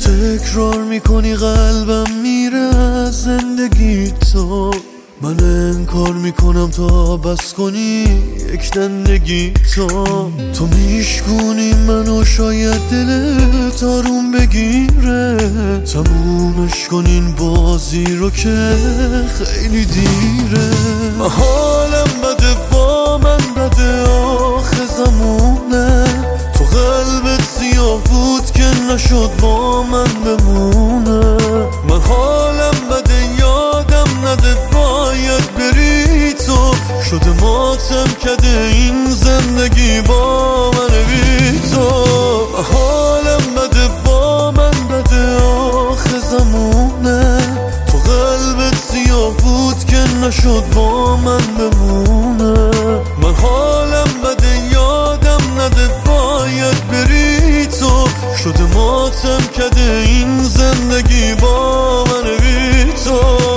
تکرار میکنی قلبم میره از زندگی تو، من انکار میکنم تا بس کنی یک دندگی تو میشکونی منو شاید دلت آروم بگیره، تمومش کنین بازی رو که خیلی دیره. حالم بده با من بده آخه زمونه، تو قلبت سیاه بود که نشد با من بمونه. من حالم بده یادم نده باید بری تو، شده ماتم کده این زندگی با من بی تو. حالم بده با من بده آخه زمونه، تو قلبت سیاه بود که نشد با من بمونه. من حالم بده یادم نده باید بری تو، شده ماتم کده این زندگی با من بی تو.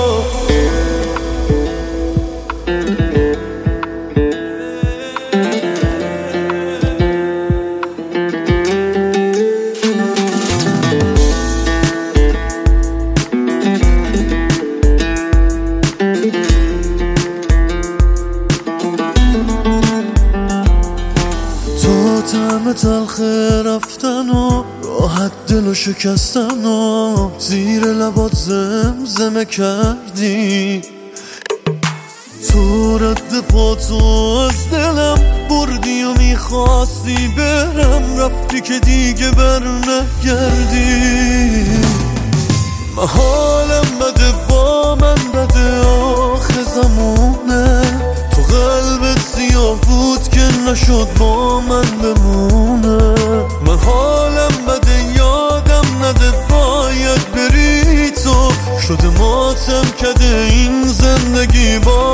طعم تلخ رفتن و راحت دل و شکستن و زیر لبات زمزمه کردی، تو رد پاتو از دلم بردی و میخواستی برم، رفتی که دیگه بر نگردی. من حالم بده با من بده آخه زمونه، تو قلبت سیاه بود که نشد با من بمونه. من حالم بده یادم نده باید بری تو، شده ماتم کده این زندگی با